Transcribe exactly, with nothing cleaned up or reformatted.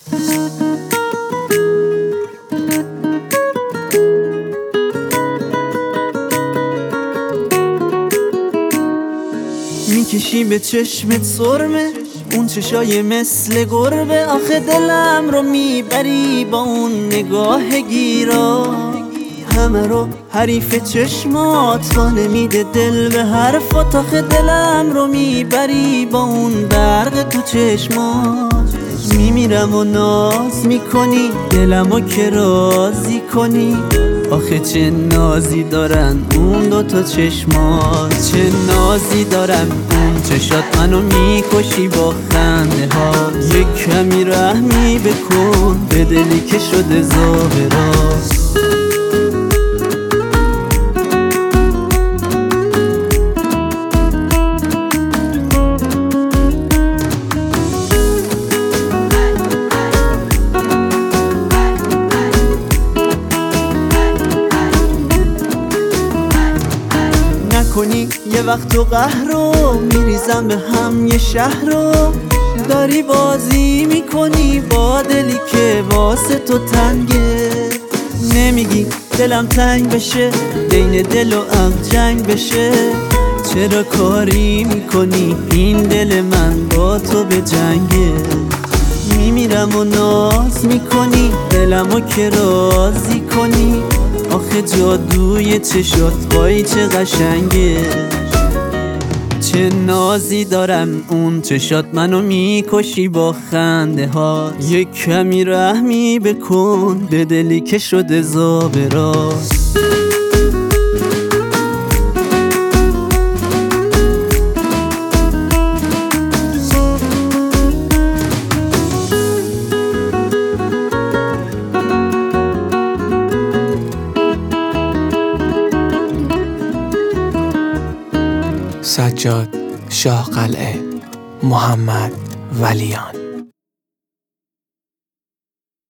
میکشی به چشمت سرمه، اون چشای مثل گربه. آخه دلم رو میبری با اون نگاه گیرا، همه رو حریف چشمات وا نمیده دل به حرفات. آخه دلم رو میبری با اون برق تو چشمات. میمیرم و ناز میکنی دلمو که راضی کنی. آخه چه نازی دارن اون دوتا چشمات، چه نازی دارن اون چشات. منو میکشی با خنده ها، یک کمی رحمی بکن به دلی که شده زاهراست. کنی یه وقت و قهر رو میریزم به هم یه شهر رو. داری بازی میکنی با دلی که واسه تو تنگه. نمیگی دلم تنگ بشه، بین دل و عقل جنگ بشه. چرا کاری میکنی این دل من با تو به جنگه؟ میمیرم و ناز میکنی دلمو که راضی کنی. آخه جادوی چشات وای چه قشنگه، چه نازی دارن اون چشات. منو میکشی با خنده ها، یک کمی رحمی بکن به دلی که شده زاوراست. سجاد شاه قلعه، محمد ولیان.